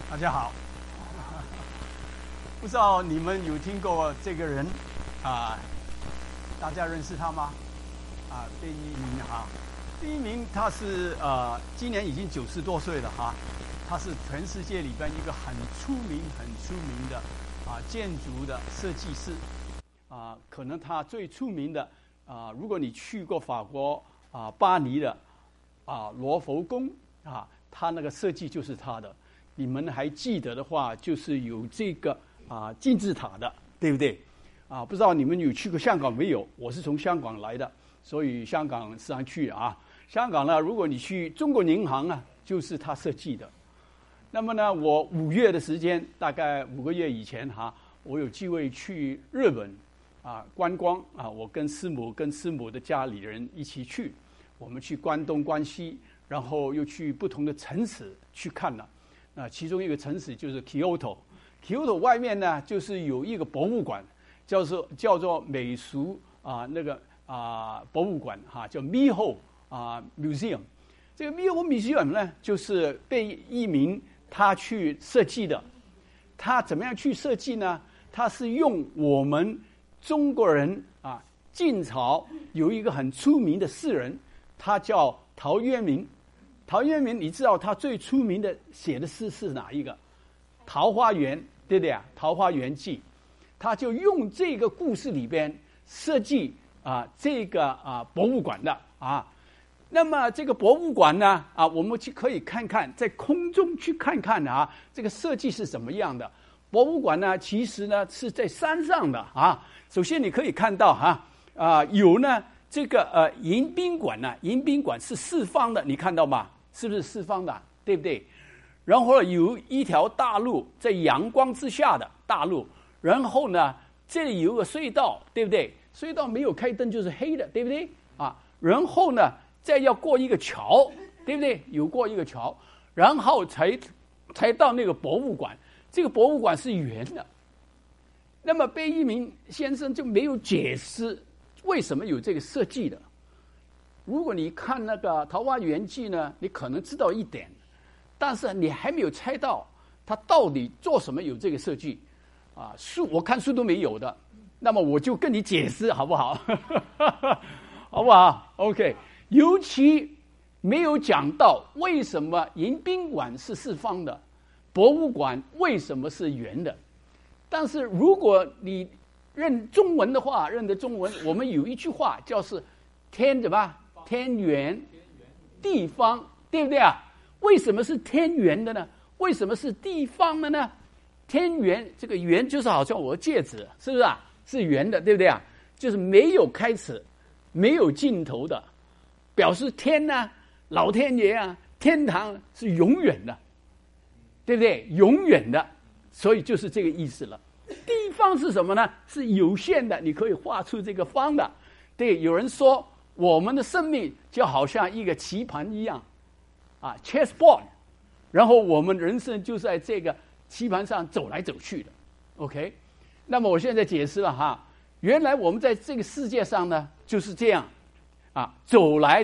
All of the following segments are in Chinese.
大家好，不知道你们有听过这个人啊？大家认识他吗？贝聿铭哈，贝聿铭他是今年已经90多岁了哈，他是全世界里边一个很出名的建筑的设计师可能他最出名的如果你去过法国巴黎的罗浮宫他那个设计就是他的。你们还记得的话，就是有这个金字塔的，对不对？不知道你们有去过香港没有？我是从香港来的，所以香港时常去香港呢，如果你去中国银行就是他设计的。那么呢，我5月的时间，大概5个月以前我有机会去日本观光我跟师母的家里人一起去，我们去关东、关西，然后又去不同的城市去看了。其中一个城市就是 Kyoto 外面呢，就是有一个博物馆，叫做美术博物馆叫 Miho Museum。这个 Miho Museum 呢，就是贝聿铭他去设计的。他怎么样去设计呢？他是用我们中国人晋朝有一个很出名的诗人，他叫陶渊明。陶渊明，你知道他最出名的写的诗是哪一个？桃花源，对不对桃花源记，他就用这个故事里边设计这个博物馆的那么这个博物馆呢我们可以看看，在空中去看看这个设计是什么样的。博物馆呢，其实呢是在山上的首先你可以看到有呢这个迎宾馆呢，迎宾馆是四方的，你看到吗？是不是四方的，对不对？然后有一条大路，在阳光之下的大路，然后呢这里有个隧道，对不对？隧道没有开灯就是黑的，对不对然后呢再要过一个桥，对不对？有过一个桥，然后才到那个博物馆。这个博物馆是圆的。那么贝聿铭先生就没有解释为什么有这个设计的。如果你看那个《桃花源记》呢，你可能知道一点，但是你还没有猜到他到底做什么有这个设计书我看书都没有的。那么我就跟你解释好不好？好不好 ？OK， 尤其没有讲到为什么迎宾馆是四方的，博物馆为什么是圆的。但是如果你认中文的话，认得中文，我们有一句话叫是天什么？天圆地方，对不对为什么是天圆的呢？为什么是地方的呢？天圆，这个圆就是好像我的戒指，是不是是圆的，对不对就是没有开始，没有尽头的，表示天老天爷天堂是永远的，对不对？永远的，所以就是这个意思了。地方是什么呢？是有限的，你可以画出这个方的。对，有人说我们的生命就好像一个棋盘一样chessboard， 然后我们人生就在这个棋盘上走来走去的 OK。 那么我现在解释了原来我们在这个世界上呢就是这样走来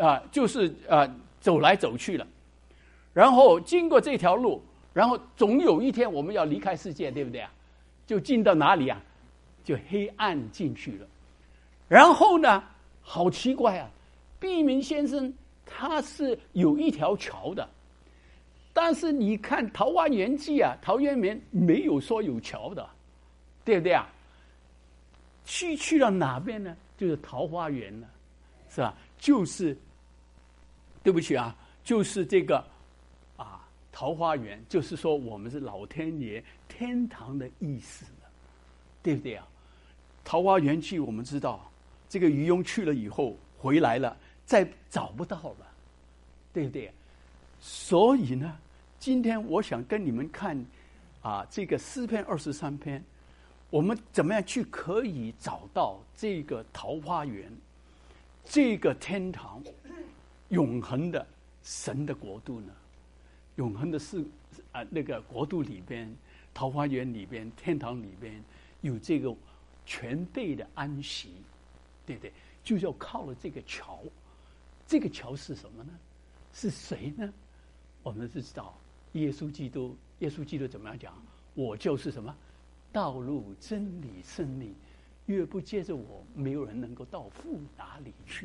走去了，然后经过这条路，然后总有一天我们要离开世界，对不对就进到哪里就黑暗进去了。然后呢好奇怪贝聿铭先生他是有一条桥的，但是你看《桃花源记》陶渊明没有说有桥的，对不对去到哪边呢？就是桃花源了，是吧？就是对不起就是这个桃花源，就是说我们是老天爷天堂的意思了，对不对桃花源记我们知道，这个渔翁去了以后回来了，再找不到了，对不对？所以呢，今天我想跟你们看这个诗篇23篇，我们怎么样去可以找到这个桃花源，这个天堂，永恒的神的国度呢？永恒的是那个国度里边，桃花源里边，天堂里边有这个全备的安息，对不对？就要靠了这个桥。这个桥是什么呢？是谁呢？我们知道耶稣基督怎么样讲？我就是什么？道路、真理、生命。越不借着我，没有人能够到父哪里去。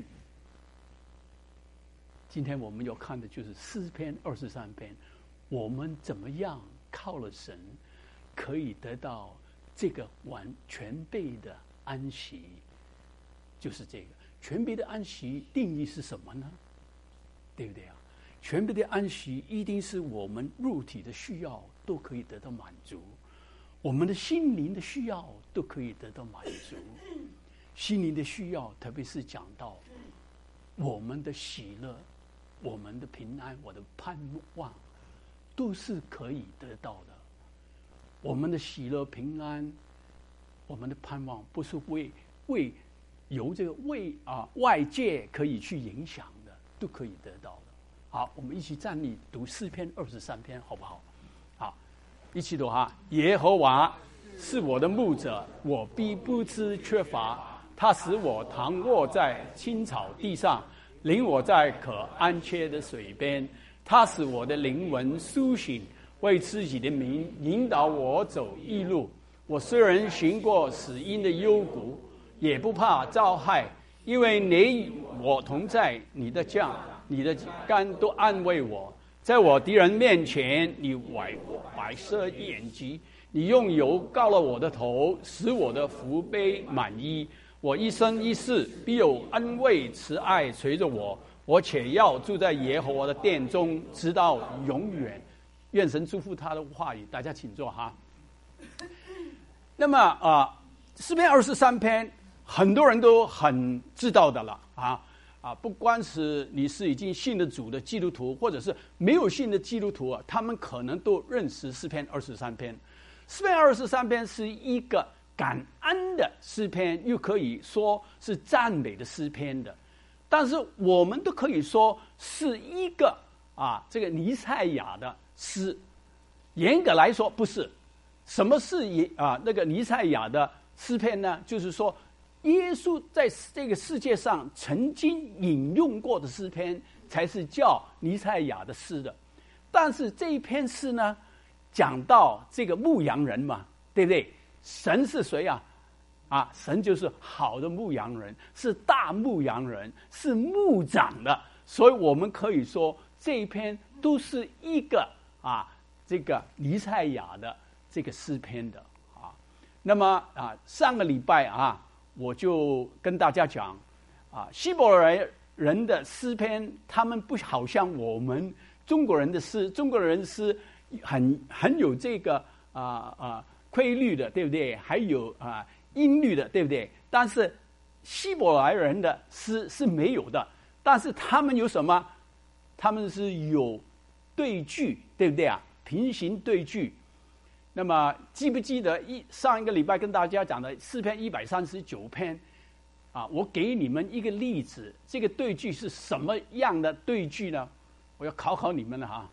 今天我们要看的就是诗篇23篇，我们怎么样靠了神，可以得到这个全备的安息。就是这个全备的安息定义是什么呢？对不对啊？全备的安息一定是我们肉体的需要都可以得到满足，我们的心灵的需要都可以得到满足。心灵的需要，特别是讲到我们的喜乐、我们的平安、我的盼望，都是可以得到的。我们的喜乐、平安、我们的盼望，不是由这个外界可以去影响的，都可以得到的。好，我们一起站立读诗篇23篇，好不好？好，一起读哈。耶和华是我的牧者，我必不致缺乏。他使我躺卧在青草地上，领我在可安歇的水边。他使我的灵魂苏醒，为自己的名引导我走义路。我虽然行过死荫的幽谷，也不怕遭害，因为你与我同在。你的杖、你的竿都安慰我。在我敌人面前，你摆设筵席，你用油膏了我的头，使我的福杯满溢。我一生一世必有安慰慈爱随着我，我且要住在耶和华的殿中，直到永远。愿神祝福他的话语。大家请坐哈。那么诗篇23篇很多人都很知道的了不光是你是已经信了主的基督徒，或者是没有信的基督徒他们可能都认识诗篇23篇。诗篇23篇是一个感恩的诗篇，又可以说是赞美的诗篇的，但是我们都可以说是一个这个弥赛亚的诗。严格来说不是。什么是那个弥赛亚的诗篇呢？就是说耶稣在这个世界上曾经引用过的诗篇才是叫弥赛亚的诗的。但是这一篇诗呢，讲到这个牧羊人嘛，对不对？神是谁神就是好的牧羊人，是大牧羊人，是牧长的。所以我们可以说这一篇都是一个这个弥赛亚的这个诗篇的那么上个礼拜我就跟大家讲希伯来人的诗篇，他们不好像我们中国人的诗，中国人诗很有这个规律的，对不对？还有音律的，对不对？但是希伯来人的诗是没有的。但是他们有什么？他们是有对句，对不对平行对句。那么记不记得上一个礼拜跟大家讲的诗篇139篇我给你们一个例子，这个对句是什么样的对句呢？我要考你们了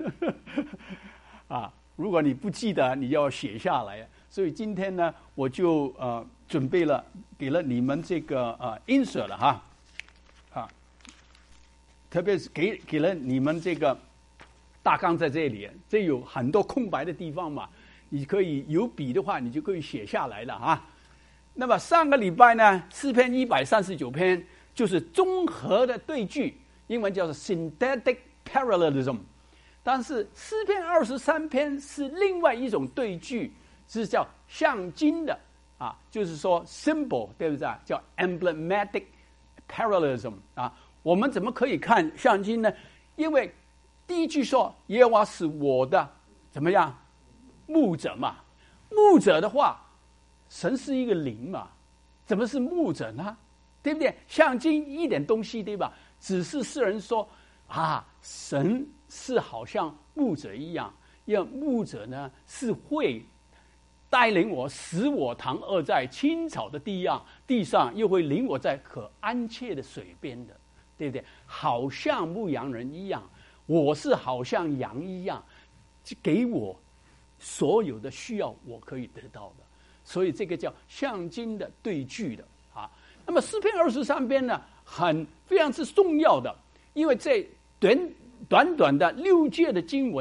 如果你不记得，你要写下来。所以今天呢，我就准备了给了你们这个insert 了特别是给了你们这个大纲在这里，这有很多空白的地方嘛，你可以有笔的话，你就可以写下来了那么上个礼拜呢，诗篇139篇就是综合的对句，英文叫做 synthetic parallelism。但是诗篇23篇是另外一种对句，是叫象征的就是说 symbol， 对不对？叫 emblematic parallelism 我们怎么可以看象征呢？因为第一句说耶和华是我的怎么样牧者嘛，牧者的话，神是一个灵嘛，怎么是牧者呢？对不对？象征一点东西，对吧？只是世人说神是好像牧者一样，因为牧者呢是会带领我，使我躺卧在青草的地上，又会领我在可安歇的水边的，对不对？好像牧羊人一样，我是好像羊一样，给我所有的需要，我可以得到的。所以这个叫象征的对句的那么诗篇23篇呢，非常之重要的，因为这短短的6节的经文呢，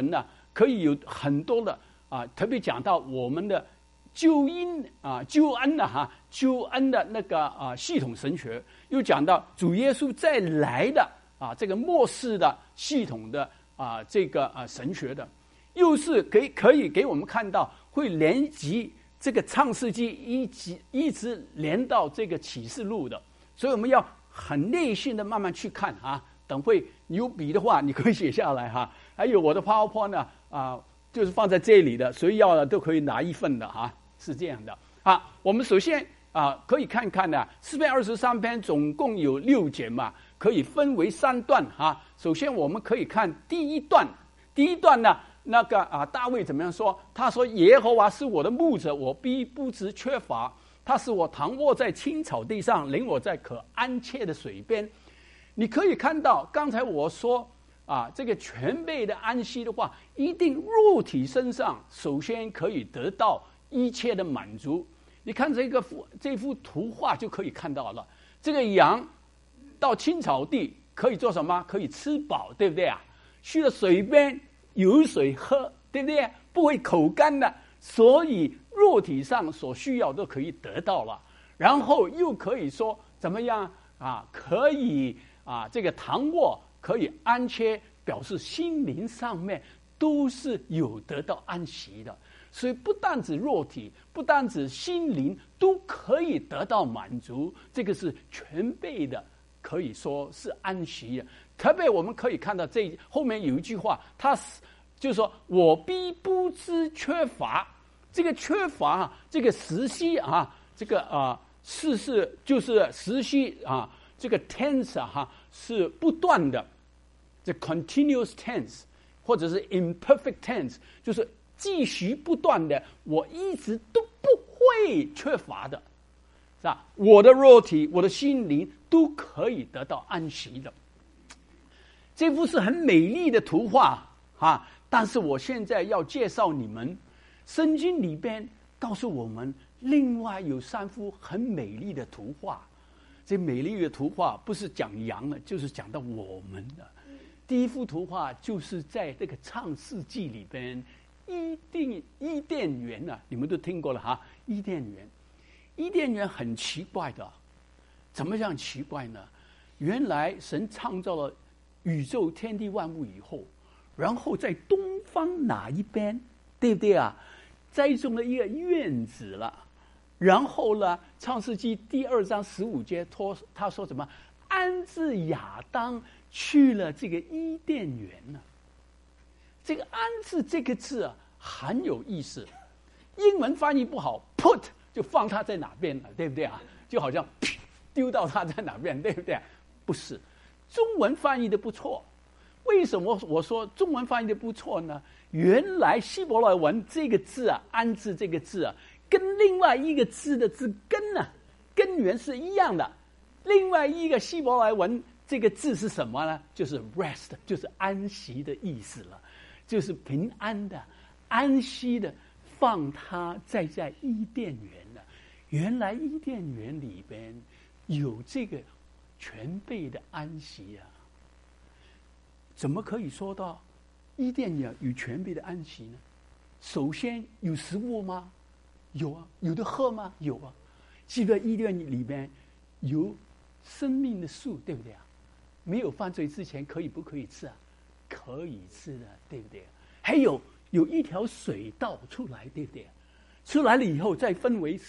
可以有很多的特别讲到我们的救恩的那个系统神学，又讲到主耶稣再来的这个末世的系统的这个神学的，又是可以给我们看到会连及这个创世纪一直连到这个启示录的，所以我们要很耐心的慢慢去看等会你有笔的话，你可以写下来还有我的 PowerPoint 呢就是放在这里的，谁要的都可以拿一份的是这样的我们首先可以看看呢，诗篇23篇总共有6节嘛，可以分为3段首先我们可以看第一段呢，那个大卫怎么样说？他说：“耶和华是我的牧者，我必不致缺乏。他使我躺卧在青草地上，领我在可安歇的水边。”你可以看到，刚才我说这个全备的安息的话，一定肉体身上首先可以得到一切的满足。你看这幅图画就可以看到了，这个羊到青草地可以做什么？可以吃饱，对不对去了水边有水喝，对不对？不会口干的，所以肉体上所需要都可以得到了。然后又可以说怎么样可以这个躺卧，可以安歇，表示心灵上面都是有得到安息的。所以不单指肉体，不单指心灵，都可以得到满足。这个是全备的，可以说是安息的。特别我们可以看到这后面有一句话，他就是说我必不致缺乏。这个缺乏这个时息这个是就是时息这个 tense 是不断的，这 continuous tense 或者是 imperfect tense， 就是继续不断的，我一直都不会缺乏的，是吧？我的肉体，我的心灵都可以得到安息的。这幅是很美丽的图画但是我现在要介绍你们，圣经里边告诉我们，另外有3幅很美丽的图画。这美丽的图画不是讲羊的，就是讲到我们的。第一幅图画就是在这个创世纪里边，伊甸园你们都听过了伊甸园。伊甸园很奇怪的，怎么样奇怪呢？原来神创造了宇宙天地万物以后，然后在东方哪一边，对不对栽种了一个院子了。然后呢，创世纪第2章15节他说什么？安置亚当去了这个伊甸园呢。这个安置这个字很有意思，英文翻译不好 ，put 就放他在哪边了，对不对就好像丢到他在哪边，对不对？不是，中文翻译的不错。为什么我说中文翻译的不错呢？原来希伯来文这个字安置这个字跟另外一个字的字根根源是一样的。另外一个希伯来文这个字是什么呢？就是 rest， 就是安息的意思了，就是平安的、安息的，放他在伊甸园了。原来伊甸园里边有这个全备的安息怎么可以说到伊甸园有全备的安息呢？首先有食物吗？有有的喝吗？有记得伊甸里边有生命的树，对不对没有犯罪之前可以不可以吃可以吃的，对不对？还有一条水道出来，对不对？出来了以后再分为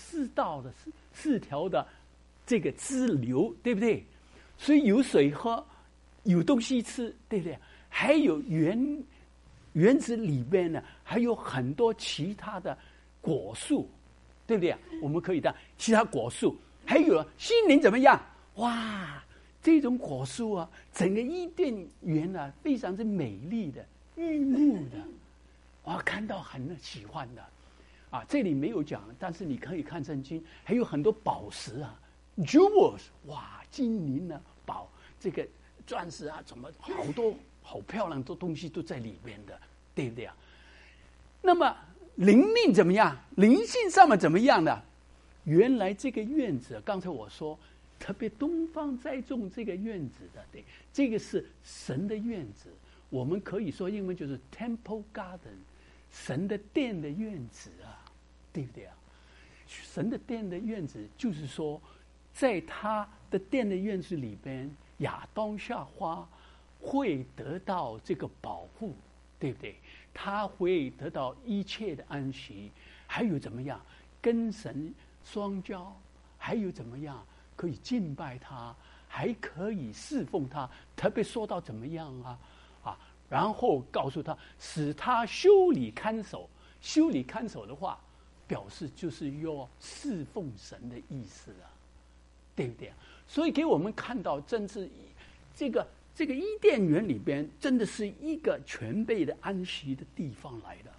4条的这个支流，对不对？所以有水喝，有东西吃，对不对？还有园子里边呢，还有很多其他的果树，对不对我们可以的其他果树，还有心灵怎么样？哇，这种果树整个伊甸园非常之美丽的、郁木的，看到很喜欢的这里没有讲，但是你可以看圣经，还有很多宝石jewels， 哇，金银宝，这个钻石怎么好多好漂亮的东西都在里面的，对不对那么灵命怎么样？灵性上面怎么样呢？原来这个院子，刚才我说特别东方栽种这个院子的，对，这个是神的院子。 我们可以说英文就是 temple garden， 神的殿的院子啊，对不对啊？神的殿的院子就是说，在他的殿的院子里边，亚当夏娃会得到这个保护，对不对？他会得到一切的安息，还有怎么样跟神相交，还有怎么样可以敬拜他，还可以侍奉他。特别说到怎么样啊，然后告诉他，使他修理看守。修理看守的话，表示就是要侍奉神的意思啊，对不对？所以给我们看到，真是这个伊甸园里边，真的是一个全备的安息的地方来的。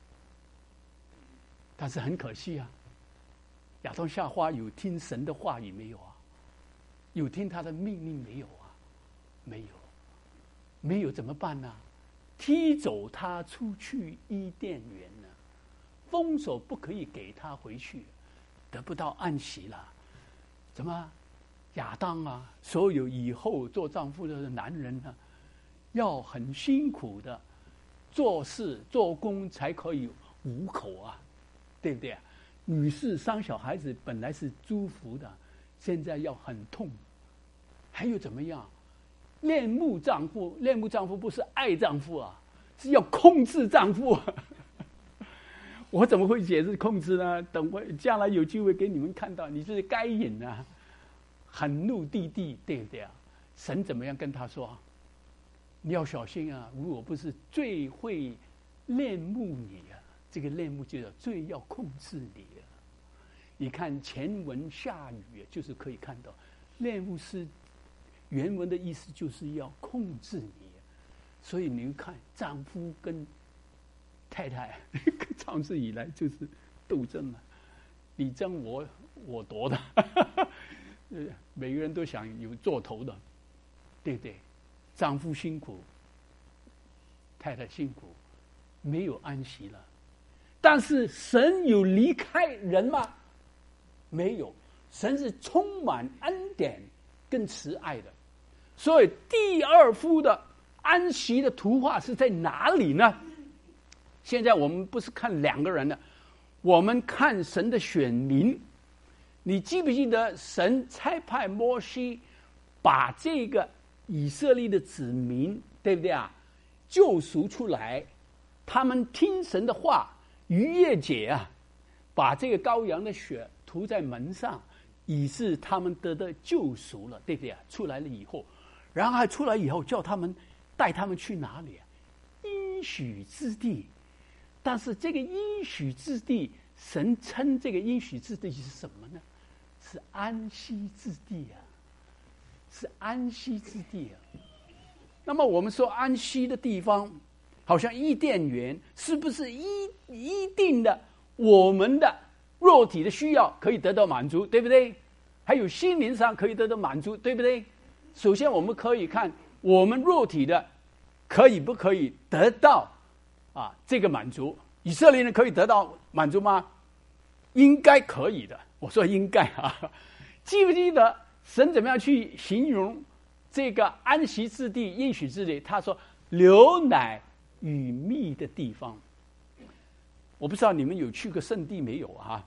但是很可惜啊，亚当夏娃有听神的话语没有啊？有听他的命令没有啊？没有。没有怎么办呢？踢走他出去伊甸园呢，封锁不可以给他回去，得不到安息了。怎么亚当啊，所有以后做丈夫的男人呢，要很辛苦的做事做工才可以糊口啊，对不对啊？女士生小孩子本来是祝福的，现在要很痛。还有怎么样？恋慕丈夫不是爱丈夫啊，是要控制丈夫啊。我怎么会解释控制呢？等会将来有机会给你们看到，你是该隐啊，很怒弟弟，对不对啊？神怎么样跟他说？你要小心啊！如果不是最会恋慕你啊，这个恋慕就叫最要控制你啊。你看前文下语，就是可以看到恋慕是。原文的意思就是要控制你，所以你看丈夫跟太太长此以来就是斗争了，你争我夺的，每个人都想有做头的，对不对？丈夫辛苦，太太辛苦，没有安息了。但是神有离开人吗？没有，神是充满恩典跟慈爱的。所以第二幅的安息的图画是在哪里呢？现在我们不是看两个人了，我们看神的选民。你记不记得神差派摩西把这个以色列的子民，对不对啊，救赎出来？他们听神的话，逾越节啊，把这个羔羊的血涂在门上，以致他们得到救赎了，对不对啊？出来了以后。然后还出来以后，叫他们带他们去哪里啊？应许之地。但是这个应许之地，神称这个应许之地是什么呢？是安息之地啊，是安息之地啊。那么我们说安息的地方，好像伊甸园，是不是一定的我们的肉体的需要可以得到满足，对不对？还有心灵上可以得到满足，对不对？首先我们可以看我们肉体的可以不可以得到这个满足。以色列人可以得到满足吗？应该可以的。我说应该啊。记不记得神怎么样去形容这个安息之地应许之地？他说流奶与蜜的地方。我不知道你们有去过圣地没有啊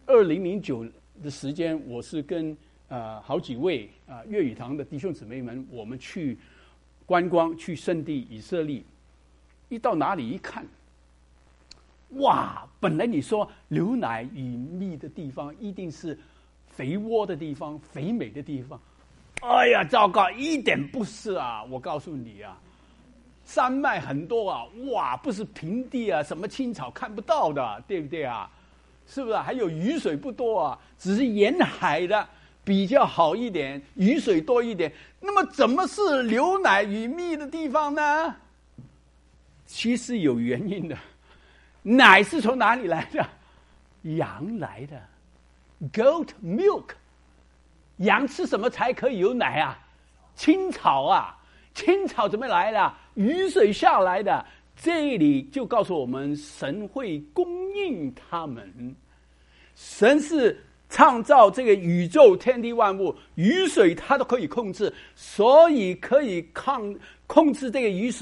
？2009的时间，我是跟好几位粤语堂的弟兄姊妹们，我们去观光，去圣地以色列。一到哪里一看，哇！本来你说流奶与蜜的地方，一定是肥沃的地方、肥美的地方。哎呀，糟糕，一点不是啊！我告诉你啊，山脉很多啊，哇，不是平地啊，什么青草看不到的，对不对啊？是不是？还有雨水不多啊，只是沿海的比较好一点，雨水多一点。那么怎么是流奶与蜜的地方呢？其实有原因的。奶是从哪里来的？羊来的 ，goat milk。羊吃什么才可以有奶啊？青草啊，青草怎么来的？雨水下来的。这里就告诉我们，神会供应他们。神是创造这个宇宙天地万物，雨水他都可以控制，所以可以控制这个雨水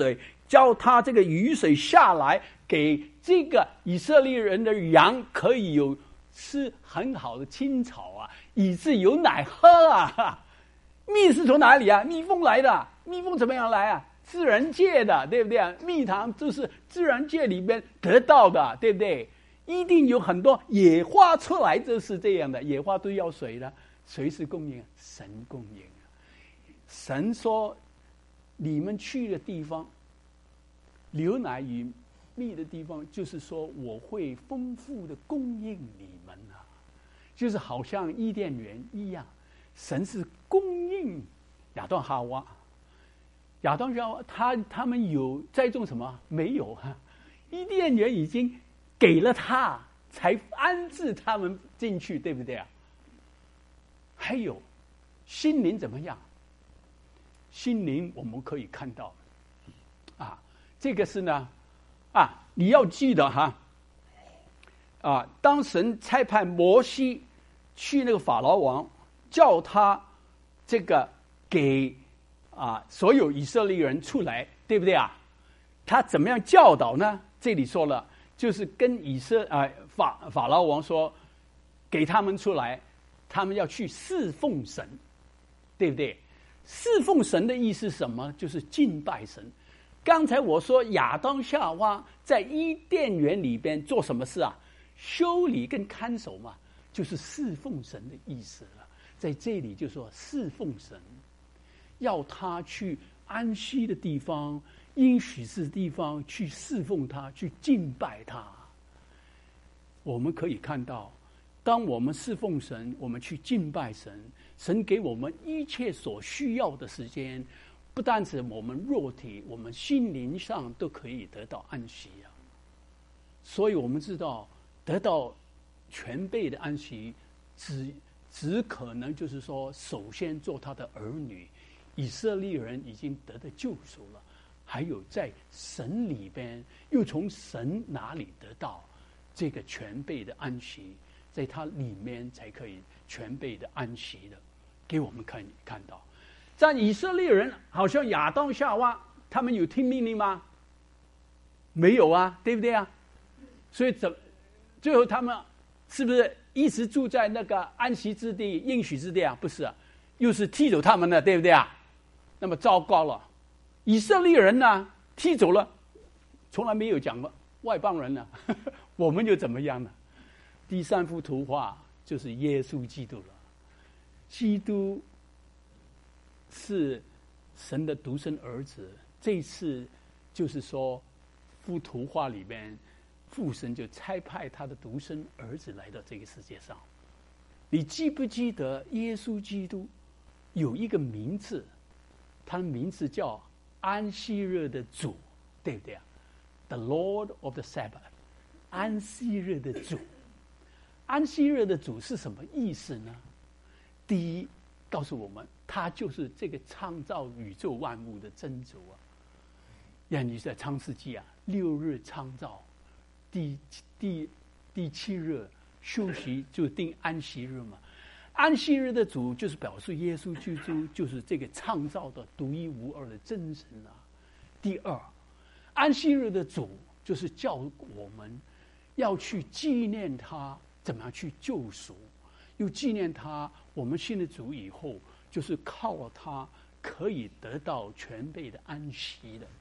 叫他这个雨水下来，给这个以色列人的羊可以有吃很好的青草啊，以致有奶喝啊。蜜是从哪里啊？蜜蜂来的，蜜蜂怎么样来啊？自然界的，对不对啊？蜜糖就是自然界里边得到的，对不对？一定有很多野花出来，就是这样的。野花都要水的，谁是供应？神供应。神说：“你们去的地方，流奶与蜜的地方，就是说我会丰富的供应你们啊，就是好像伊甸园一样，神是供应亚当夏娃。亚当夏娃他们有栽种什么？没有啊，伊甸园已经给了他，才安置他们进去，对不对啊？还有心灵怎么样？心灵我们可以看到，啊，这个是呢，啊，你要记得哈，啊，当神差派摩西去那个法老王，叫他这个给所有以色列人出来，对不对啊？他怎么样教导呢？这里说了，就是跟法老王说，给他们出来，他们要去侍奉神，对不对？侍奉神的意思是什么？就是敬拜神。刚才我说亚当夏娃在伊甸园里边做什么事啊？修理跟看守嘛，就是侍奉神的意思了。在这里就说侍奉神，要他去安息的地方、应许之地方去侍奉他，去敬拜他。我们可以看到，当我们侍奉神，我们去敬拜神，神给我们一切所需要的时间，不单是我们肉体，我们心灵上都可以得到安息啊。所以我们知道，得到全备的安息，只可能就是说，首先做他的儿女，以色列人已经得到救赎了，还有在神里边，又从神哪里得到这个全备的安息，在他里面才可以全备的安息的，给我们看到。在以色列人好像亚当夏娃，他们有听命令吗？没有啊，对不对啊？所以最后他们是不是一直住在那个安息之地、应许之地啊？不是啊，又是踢走他们的，对不对啊？那么糟糕了，以色列人呢踢走了，从来没有讲过外邦人呢，我们又怎么样呢？第三幅图画就是耶稣基督了。基督是神的独生儿子，这次就是说，幅图画里边，父神就差派他的独生儿子来到这个世界上。你记不记得耶稣基督有一个名字？他的名字叫安息日的主，对不对啊 ？The Lord of the Sabbath， 安息日的主。安息日的主是什么意思呢？第一，告诉我们，他就是这个创造宇宙万物的真主啊。让你在创世纪6日创造，第7日休息，就定安息日嘛。安息日的主就是表示耶稣基督就是这个创造的独一无二的真神啊。第二，安息日的主就是叫我们要去纪念他怎么样去救赎，又纪念他我们信了主以后，就是靠了他可以得到全备的安息的。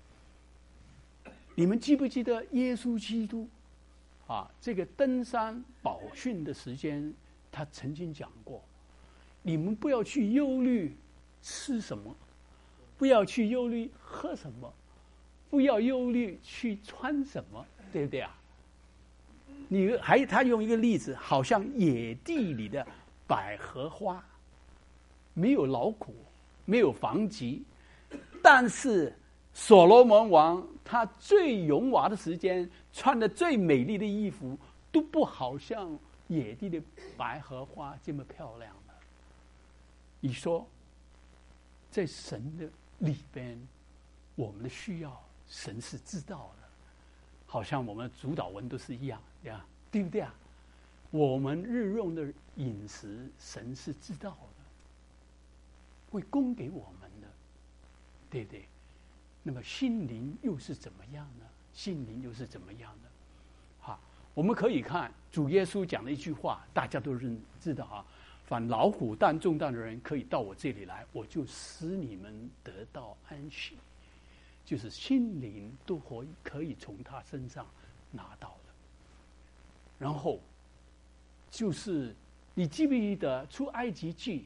你们记不记得耶稣基督这个登山宝训的时间，他曾经讲过，你们不要去忧虑吃什么，不要去忧虑喝什么，不要忧虑去穿什么，对不对啊？他用一个例子，好像野地里的百合花，没有劳苦，没有防疾，但是所罗门王他最荣华的时间，穿的最美丽的衣服，都不好像野地的百合花这么漂亮的。你说，在神的里边，我们的需要，神是知道的，好像我们的主祷文都是一样，对不对啊？我们日用的饮食，神是知道的，会供给我们的，对不对？ 那么心灵又是怎么样呢？心灵又是怎么样呢？好，我们可以看主耶稣讲的一句话，大家都知道啊。凡劳苦担重担的人，可以到我这里来，我就使你们得到安息。就是心灵都可以从他身上拿到的。然后就是你记不记得出埃及记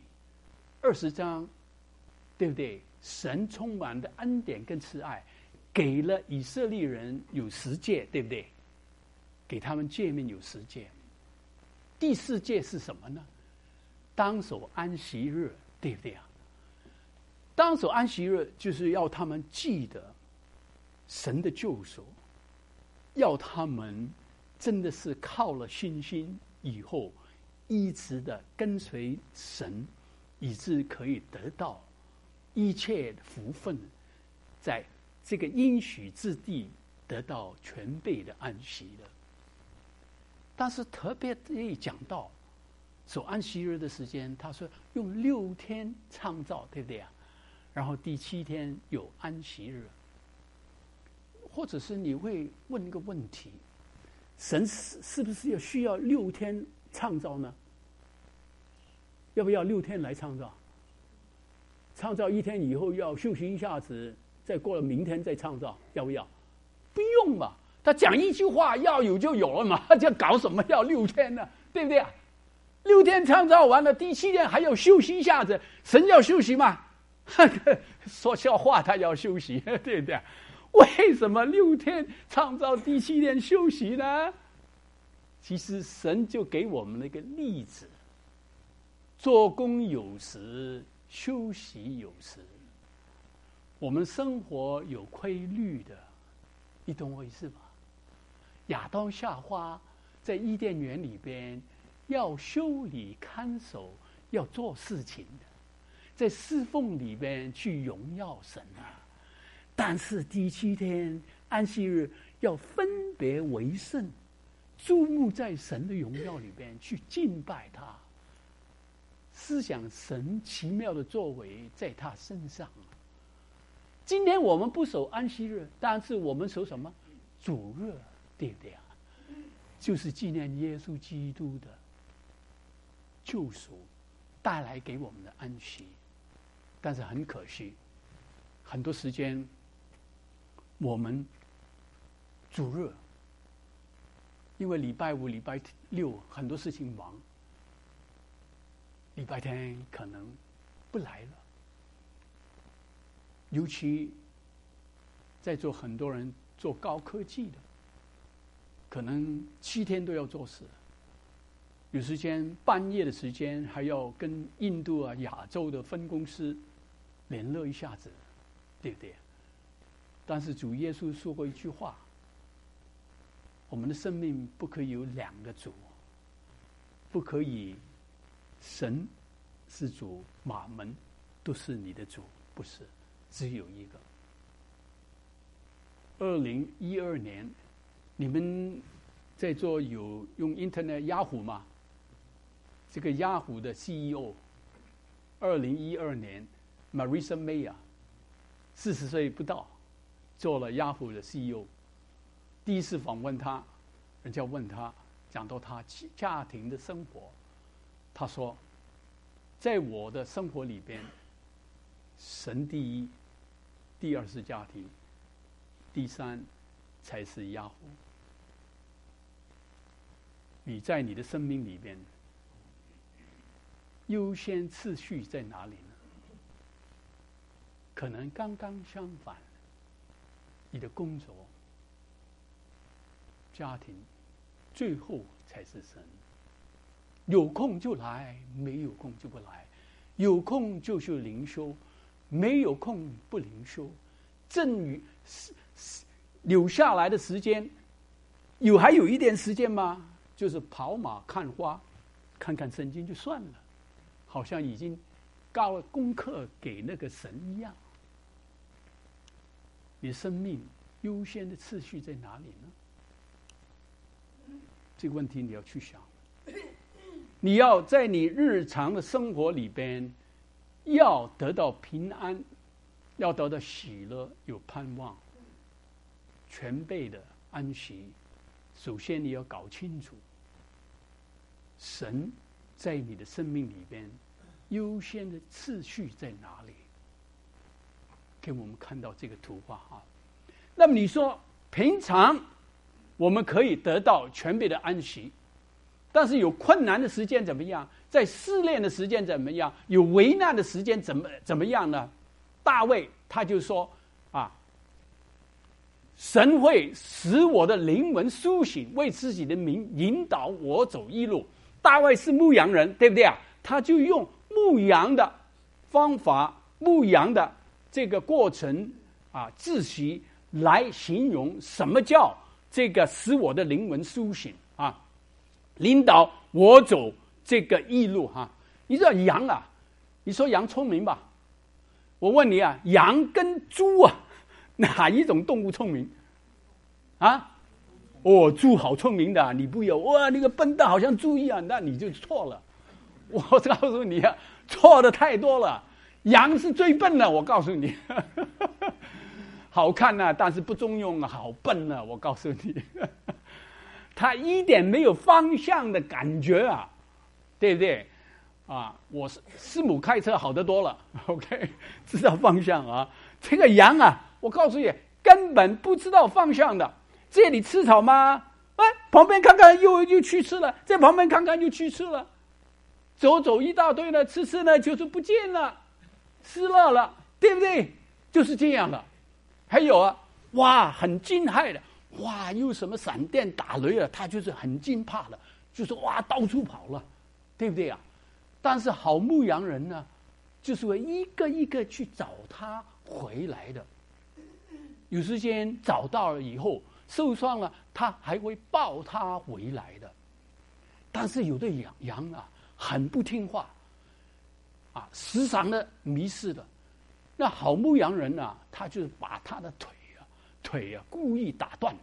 20章，对不对？神充满的恩典跟慈爱，给了以色列人有10诫，对不对？给他们诫命有10诫。第4诫是什么呢？当守安息日，对不对啊？当守安息日就是要他们记得神的救赎，要他们真的是靠了信心以后，一直的跟随神，以致可以得到一切的福分，在这个应许之地得到全备的安息的。但是特别讲到守安息日的时间，他说用6天创造，对不对啊？然后第7天有安息日。或者是你会问一个问题：神是不是需要6天创造呢？要不要6天来创造？创造1天以后要休息一下子，再过了明天再创造，要不要？不用嘛，他讲一句话，要有就有了嘛，这搞什么要6天呢？对不对啊？6天创造完了，第7天还要休息一下子，神要休息吗？说笑话，他要休息，对不对？为什么6天创造，第7天休息呢？其实神就给我们那个例子：做工有时，休息有时。我们生活有规律的，你懂我意思吧？亚当夏娃在伊甸园里边要修理看守，要做事情的，在侍奉里边去荣耀神啊。但是第7天安息日要分别为圣，注目在神的荣耀里边去敬拜他，思想神奇妙的作为在他身上。今天我们不守安息日，但是我们守什么？主日，对不对啊？就是纪念耶稣基督的救赎带来给我们的安息。但是很可惜，很多时间我们主日，因为礼拜5、礼拜6很多事情忙，礼拜天可能不来了。尤其在座很多人做高科技的，可能7天都要做事，有时间半夜的时间还要跟印度啊、亚洲的分公司联络一下子，对不对？但是主耶稣说过一句话：我们的生命不可以有2个主，不可以神是主，马门都是你的主，不是，只有一个。2012年，你们在座有用 Internet 雅虎吗？这个雅虎的 CEO， 2012年 Marissa Mayer 40岁不到，做了雅虎的 CEO。第一次访问他，人家问他，讲到他家庭的生活，他说：在我的生活里边，神第一，第2是家庭，第3才是雅虎。你在你的生命里边，优先次序在哪里呢？可能刚刚相反，你的工作、家庭，最后才是神。有空就来，没有空就不来；有空就是灵修，没有空不灵修。剩余留下来的时间，还有一点时间吗？就是跑马看花，看看圣经就算了，好像已经交了功课给那个神一样。你的生命优先的次序在哪里呢？这个问题你要去想。你要在你日常的生活里边要得到平安， 要得到喜乐，有盼望，全备的安息。首先你要搞清楚，神在你的生命里边优先的次序在哪里？给我们看到这个图画啊。那么你说，平常我们可以得到全备的安息，但是有困难的时间怎么样？在试炼的时间怎么样？有危难的时间怎么样呢？大卫他就说啊，神会使我的灵魂苏醒，为自己的名引导我走义路。大卫是牧羊人，对不对啊？他就用牧羊的方法、牧羊的这个过程啊，自习来形容什么叫这个使我的灵魂苏醒啊，领导我走这个义路哈。你知道羊啊？你说羊聪明吧？我问你啊，羊跟猪啊，哪一种动物聪明？啊？哦，猪好聪明的，你不有哇，那个笨蛋好像猪一样，那你就错了。我告诉你啊，错的太多了。羊是最笨的，我告诉你。好看啊，但是不中用啊，好笨啊，我告诉你。他一点没有方向的感觉啊，对不对？啊，我师母开车好得多了 ，OK， 知道方向啊。这个羊啊，我告诉你，根本不知道方向的。这里吃草吗？哎，旁边看看又去吃了，在旁边看看又去吃了，走一大堆呢，吃呢就是不见了，失落了，对不对？就是这样的。还有啊，哇，很惊骇的，哇，又什么闪电打雷了，他就是很惊怕的，就是哇到处跑了，对不对啊？但是好牧羊人呢，就是会一个一个去找他回来的。有时间找到了以后，受伤了，他还会抱他回来的。但是有的羊啊，很不听话，啊，时常的迷失的。那好牧羊人啊，他就是把他的腿啊故意打断，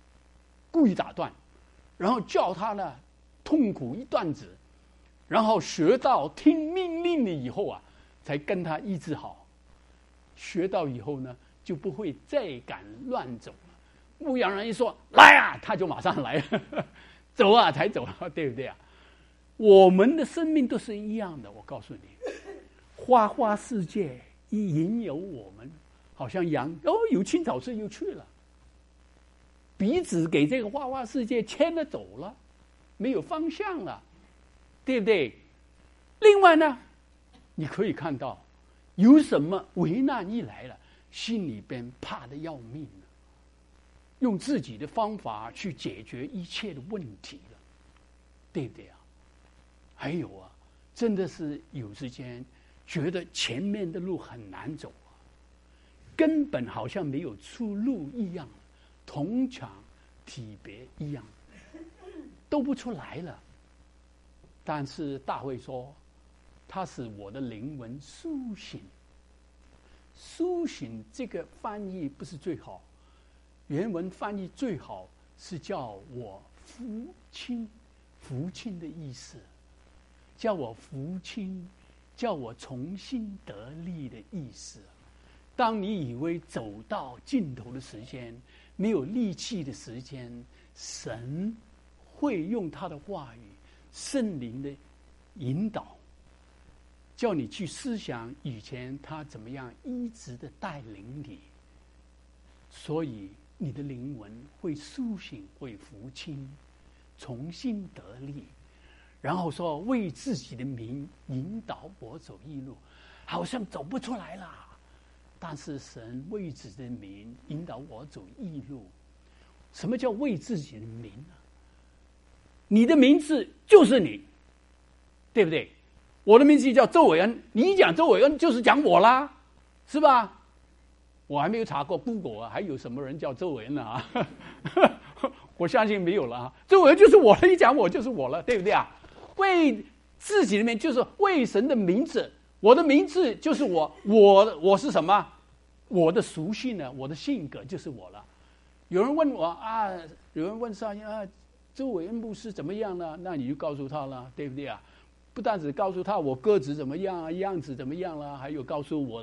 然后叫他呢痛苦一段子，然后学到听命令了以后啊，才跟他医治好。学到以后呢，就不会再敢乱走了。牧羊人一说来啊，他就马上来了，走啊才走了，对不对啊？我们的生命都是一样的，我告诉你，花世界一引诱我们，好像羊哦，有青草吃又去了，鼻子给这个花世界牵着走了，没有方向了，对不对？另外呢，你可以看到，有什么危难一来了，心里边怕得要命了，用自己的方法去解决一切的问题了，对不对啊？还有啊，真的是有时间觉得前面的路很难走啊，根本好像没有出路一样，铜墙体别一样，都不出来了。但是大卫说，他使我的灵魂苏醒。苏醒这个翻译不是最好，原文翻译最好是叫我福清的意思，叫我福清，叫我重新得力的意思。当你以为走到尽头的时间，没有力气的时间，神会用他的话语，圣灵的引导，叫你去思想以前他怎么样一直的带领你，所以你的灵魂会苏醒，会复清，重新得力。然后说为自己的名引导我走义路，好像走不出来了，但是神为自己的名引导我走义路。什么叫为自己的名呢？你的名字就是你，对不对？我的名字叫周伟恩，你讲周伟恩就是讲我啦，是吧？我还没有查过 Google 啊，还有什么人叫周伟恩啊？我相信没有了啊。周伟恩就是我了，一讲我就是我了，对不对啊？为自己的名就是为神的名字，我的名字就是我是什么？我的属性呢？我的性格就是我了。有人问我啊，有人问上啊，周伟恩牧师怎么样呢？那你就告诉他了，对不对啊？不但只告诉他我个子怎么样啊，样子怎么样了，还有告诉我的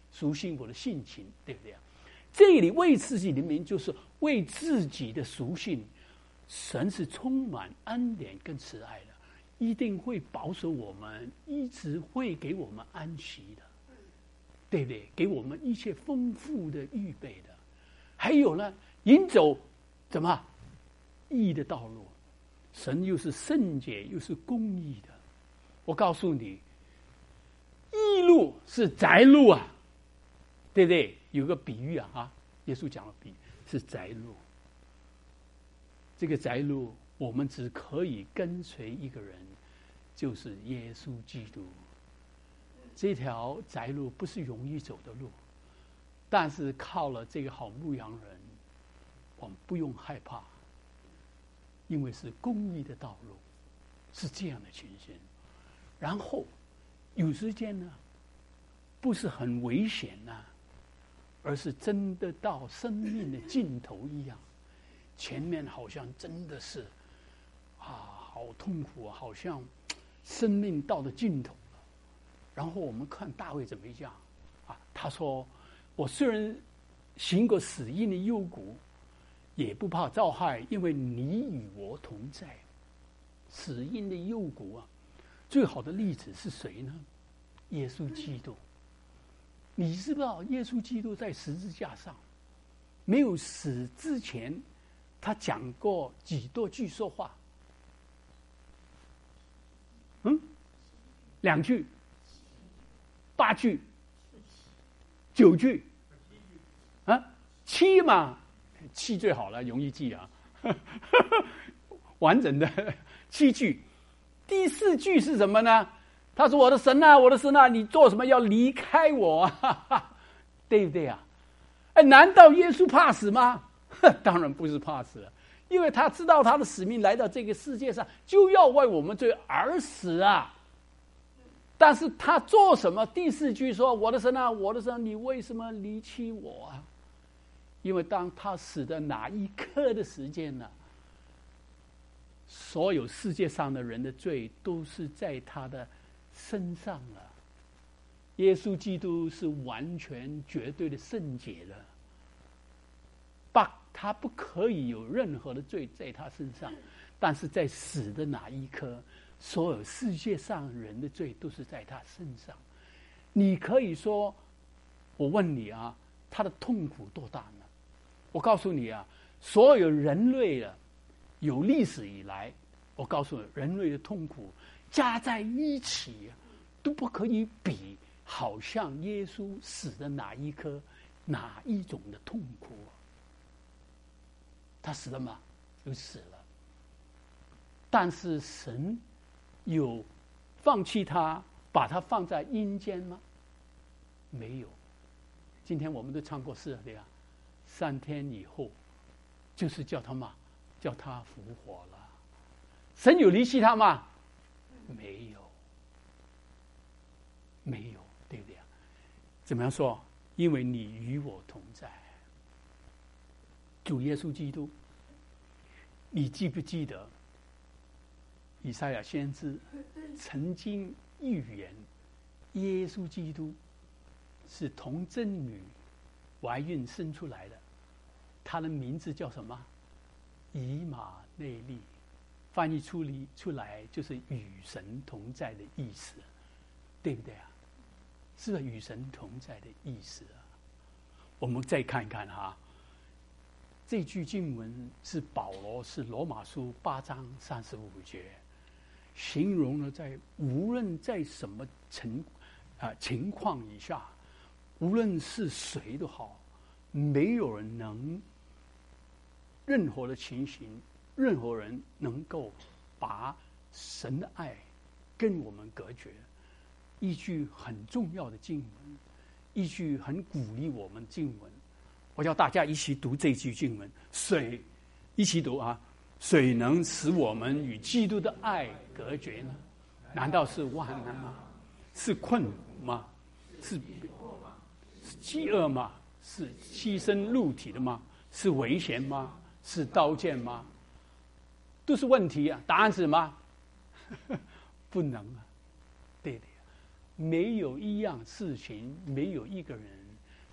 苏醒我的性情，对不对啊？这里为自己的名，就是为自己的属性。神是充满恩典跟慈爱的，一定会保守我们，一直会给我们安息的，对不对？给我们一切丰富的预备的。还有呢，引走怎么义的道路？神又是圣洁又是公义的。我告诉你，义路是窄路啊，对不对？有个比喻啊，耶稣讲的比喻是窄路。这个窄路，我们只可以跟随一个人，就是耶稣基督。这条窄路不是容易走的路，但是靠了这个好牧羊人，我们不用害怕，因为是公义的道路，是这样的情形。然后有时间呢，不是很危险呐，而是真的到生命的尽头一样。前面好像真的是好痛苦啊，好像生命到了尽头了。然后我们看大卫怎么样啊？他说：“我虽然行过死荫的幽谷，也不怕遭害，因为你与我同在。”死荫的幽谷啊，最好的例子是谁呢？耶稣基督。你知不知道耶稣基督在十字架上没有死之前，他讲过几多句说话？2句、8句、9句7嘛，7最好了，容易记啊。完整的7句。第4句是什么呢？他说：“我的神啊，我的神啊，你做什么要离开我啊？”对不对啊？难道耶稣怕死吗？当然不是怕死了，因为他知道他的使命来到这个世界上，就要为我们罪而死啊。但是他做什么？第4句说：“我的神啊，我的神啊，你为什么离弃我啊？”因为当他死的哪一刻的时间呢，所有世界上的人的罪都是在他的身上了。耶稣基督是完全绝对的圣洁的，他不可以有任何的罪在他身上。但是在死的哪一刻，所有世界上人的罪都是在他身上。你可以说，我问你啊，他的痛苦多大呢？我告诉你啊，所有人类的有历史以来，我告诉你，人类的痛苦加在一起都不可以比，好像耶稣死的哪一刻，哪一种的痛苦。他死了吗？就死了。但是神有放弃他，把他放在阴间吗？没有。今天我们都唱过诗对啊，3天以后就是叫他复活了。神有离弃他吗？没有，没有，对不对啊？怎么样说？因为你与我同在。主耶稣基督，你记不记得以赛亚先知曾经预言耶稣基督是童贞女怀孕生出来的，他的名字叫什么？以马内利，翻译出来就是与神同在的意思，对不对啊？是不是与神同在的意思啊？我们再看看哈，这句经文是保罗是罗马书8章35节，形容了无论在什么情况以下，无论是谁都好，没有人能任何的情形，任何人能够把神的爱跟我们隔绝。一句很重要的经文，一句很鼓励我们经文，我叫大家一起读这句经文，一起读啊！谁能使我们与基督的爱隔绝呢？难道是万难吗？是困苦吗？是饥饿吗？是牺牲肉体的吗？是危险吗？是刀剑吗？都是问题啊！答案是什么？不能啊！对的，没有一样事情，没有一个人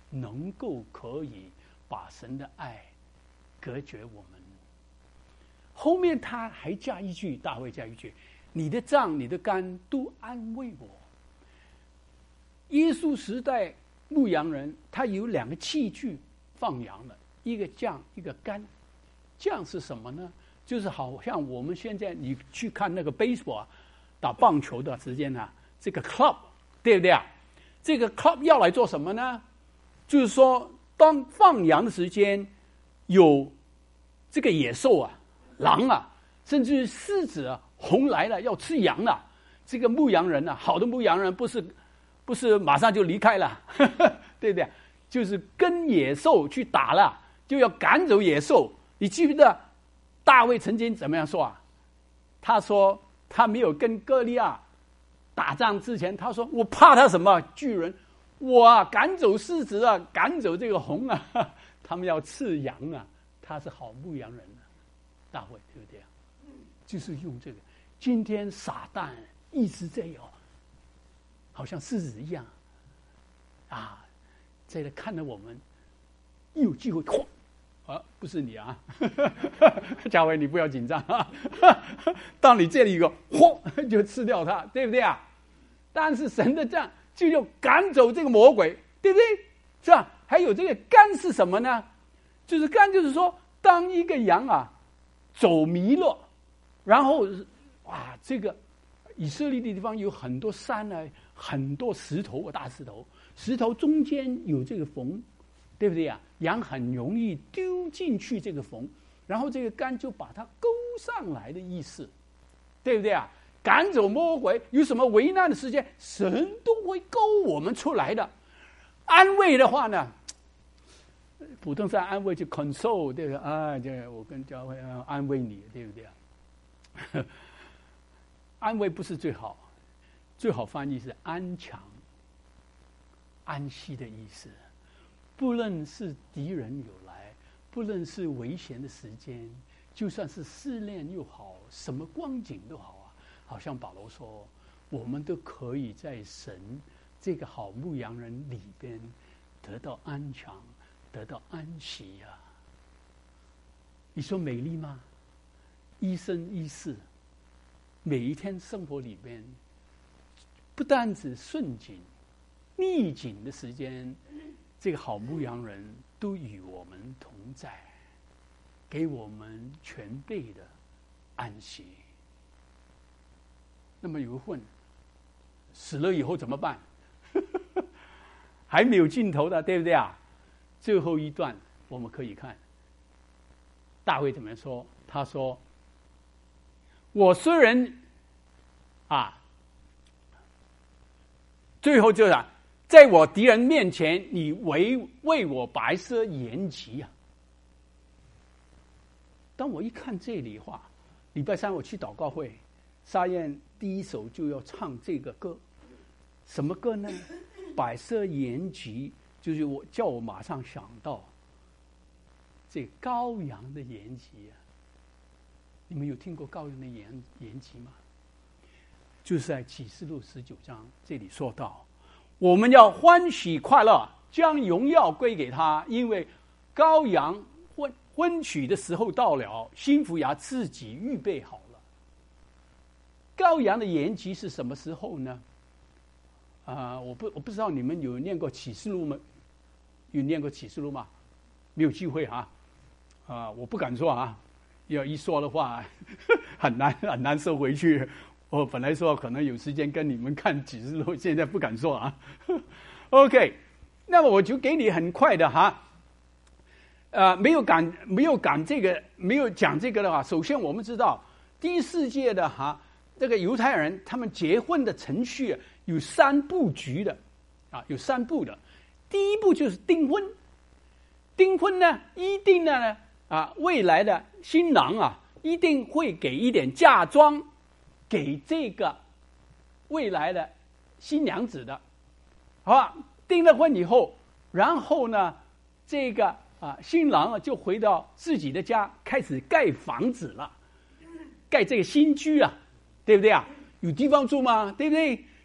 能够可以把神的爱隔绝我们。后面他还加一句，大卫加一句：你的杖你的竿都安慰我。耶稣时代牧羊人他有2个器具放羊的，一个杖一个竿。杖是什么呢？就是好像我们现在你去看那个 baseball 打棒球的时间啊，这个 club 对不对啊？这个 club 要来做什么呢？就是说当放羊的时间有这个野兽啊、狼啊，甚至于狮子啊、熊来了要吃羊了，这个牧羊人啊，好的牧羊人不是马上就离开了，对不对？就是跟野兽去打了，就要赶走野兽。你记不记得大卫曾经怎么样说啊？他说他没有跟歌利亚打仗之前，他说我怕他什么巨人，我啊赶走狮子啊，赶走这个熊啊，他们要吃羊啊，他是好牧羊人啊，大卫对不对啊？就是用这个。今天撒旦一直在有，好像狮子一样啊，在那看着我们，一有机会哐。不是你啊，嘉伟，你不要紧张啊。到你这里一个，轰就吃掉它，对不对啊？但是神的杖就要赶走这个魔鬼，对不对？是吧？还有这个竿是什么呢？就是竿，就是说，当一个羊啊走迷了，然后哇，这个以色列的地方有很多山啊，很多石头，大石头，石头中间有这个缝。对不对啊？羊很容易丢进去这个缝，然后这个竿就把它勾上来的意思，对不对啊？赶走魔鬼，有什么危难的时间，神都会勾我们出来的。安慰的话呢，普通上安慰就 console， 对不对啊？这我跟教会安慰你，对不对啊？安慰不是最好，最好翻译是安强、安息的意思。不论是敌人有来，不论是危险的时间，就算是试炼又好，什么光景都好啊，好像保罗说，我们都可以在神这个好牧羊人里边得到安强，得到安息啊。你说美丽吗？一生一世，每一天生活里边，不单指顺境、逆境的时间。这个好牧羊人都与我们同在，给我们全备的安息。那么有人问，死了以后怎么办？还没有尽头的，对不对啊？最后一段我们可以看大卫怎么说？他说：“我虽然啊，最后就是。”在我敌人面前，你为我白设筵席啊！当我一看这里话，礼拜3我去祷告会，沙燕第一首就要唱这个歌，什么歌呢？摆设筵席，就是叫我马上想到这羔羊的筵席啊！你们有听过羔羊的筵席吗？就是在启示录19章这里说到。我们要欢喜快乐，将荣耀归给他，因为羔羊婚娶的时候到了，新妇也自己预备好了。羔羊的筵席是什么时候呢？我不知道你们有念过启示录吗？有念过启示录吗？没有机会啊！我不敢说啊，要一说的话很难收回去。我本来说可能有时间跟你们看启示录，现在不敢说啊。OK， 那么我就给你很快的哈。没有讲这个的话，首先我们知道第一世界的这个犹太人他们结婚的程序有3步局的啊，有3步的。第一步就是订婚，订婚呢一定呢未来的新郎啊一定会给一点嫁妆。给这个未来的新娘子的，好吧？订了婚以后，然后呢，这个新郎就回到自己的家，开始盖房子了，盖这个新居啊，对不对啊？有地方住吗？对不对？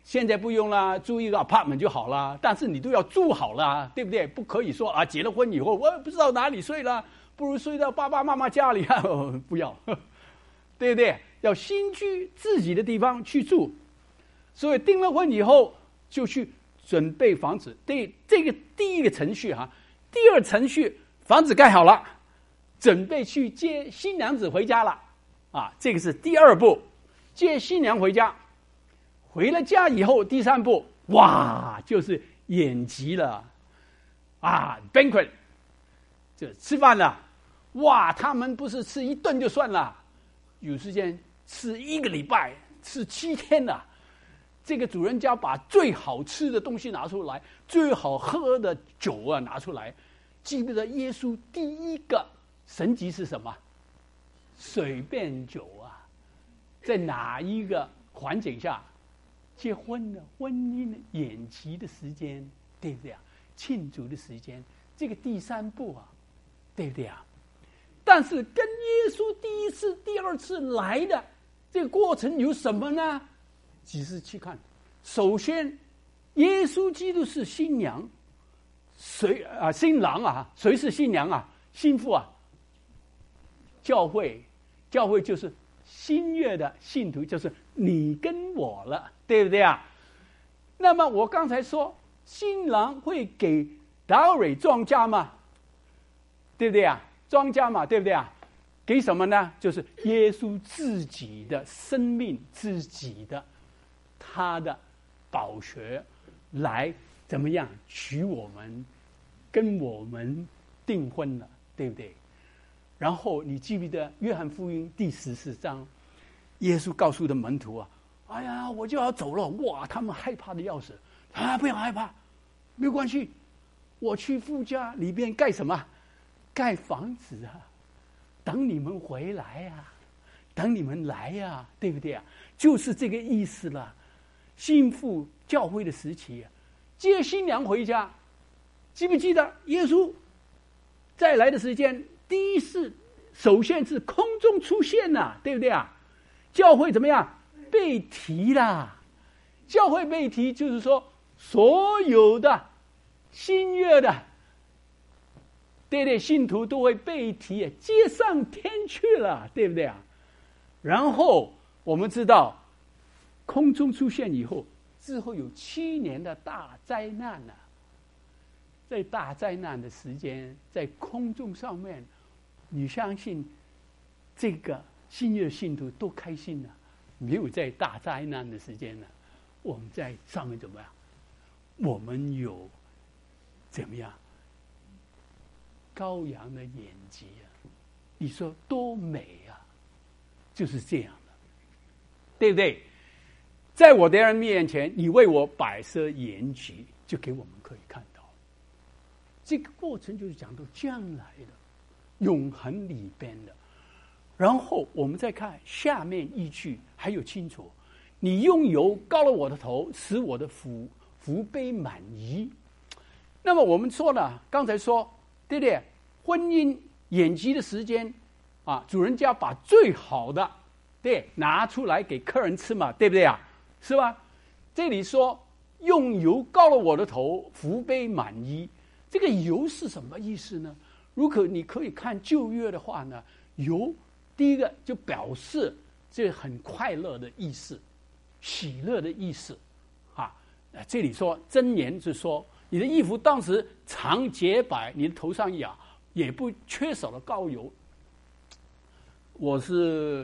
现在不用啦，租一个 apartment 就好了，但是你都要住好了，对不对？不可以说啊，结了婚以后我不知道哪里睡了，不如睡到爸爸妈妈家里啊，不要，对不对？要新居自己的地方去住，所以订了婚以后就去准备房子。对，这个第一个程序哈，第二程序房子盖好了，准备去接新娘子回家了啊，这个是第二步，接新娘回家。回了家以后，第三步，哇，就是宴席了，啊 ，banquet， 就吃饭了，哇，他们不是吃一顿就算了，有时间吃1个礼拜，吃7天了。这个主人家把最好吃的东西拿出来，最好喝的酒啊拿出来。记不记得耶稣第一个神迹是什么？水变酒啊，在哪一个环境下？结婚的婚姻的宴席的时间，对不对啊？庆祝的时间，这个第三步啊，对不对啊？但是跟耶稣第一次、第二次来的这个过程有什么呢？仔细去看，首先，耶稣基督是新娘，谁啊？新郎啊？谁是新娘啊？新妇啊？教会就是新约的信徒，就是你跟我了，对不对啊？那么我刚才说，新郎会给dowry庄稼吗？对不对啊？庄稼嘛，对不对啊？给什么呢？就是耶稣自己的生命，自己的他的宝血来怎么样娶我们，跟我们订婚了，对不对？然后你记不记得约翰福音第14章，耶稣告诉的门徒啊，哎呀，我就要走了，哇，他们害怕的要死啊！不要害怕，没有关系，我去父家里边盖什么？盖房子啊，等你们回来啊，等你们来啊，对不对啊？就是这个意思了。新妇教会的时期啊，接新娘回家，记不记得耶稣再来的时间？第一次首先是空中出现了，对不对啊？教会怎么样被提了？教会被提就是说，所有的新约的，对对，信徒都会被提，接上天去了，对不对啊？然后我们知道，空中出现以后，之后有7年的大灾难了。在大灾难的时间，在空中上面，你相信这个新约信徒都开心了？没有在大灾难的时间呢，我们在上面怎么样？我们有怎么样？羔羊的眼睛啊，你说多美啊！就是这样的，对不对？在我的人面前，你为我摆设筵席，就给我们可以看到，这个过程就是讲到将来的永恒里边的。然后我们再看下面一句，还有清楚，你用油膏了我的头，使我的福杯满溢。那么我们说了，刚才说，对不对？婚姻宴席的时间啊，主人家把最好的对拿出来给客人吃嘛，对不对啊？是吧？这里说用油膏了我的头，福杯满溢，这个油是什么意思呢？如果你可以看旧约的话呢，油第一个就表示这很快乐的意思，喜乐的意思啊。这里说箴言是说，你的衣服当时常洁白，你的头上也不缺少了膏油。我是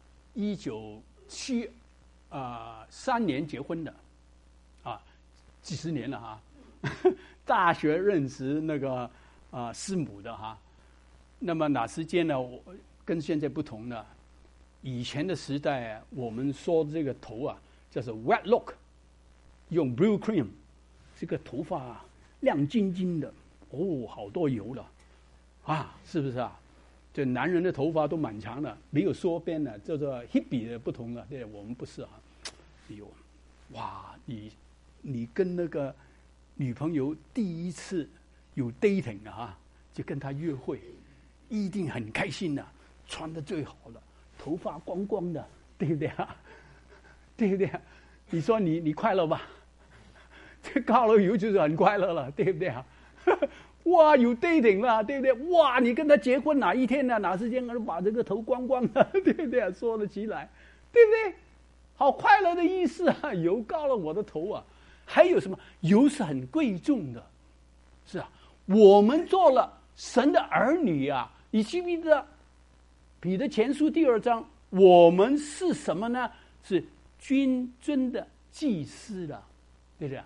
1973年结婚的，啊，几十年了哈。大学认识那个师母的哈。那么哪时间呢？我跟现在不同了。以前的时代，我们说这个头啊，叫做 wet look， 用 blue cream， 这个头发亮晶晶的，哦，好多油了，啊，是不是啊？这男人的头发都蛮长的，没有缩边的，叫做 hippie 的不同了。对，我们不是啊。哎呦，哇，你跟那个女朋友第一次有 dating 啊，就跟她约会，一定很开心的，穿的最好的，头发光光的，对不对啊？对不对啊？ 你说你快乐吧？这高了油就是很快乐了，对不对啊？哇，有 dating 了，对不对？哇，你跟他结婚哪一天呢？哪时间把这个头光光了，对不对啊？说得起来，对不对？好快乐的意思啊！油膏了我的头啊！还有什么？油是很贵重的，是啊。我们做了神的儿女啊，你记不记得彼得前书第2章？我们是什么呢？是君尊的祭司了，对不对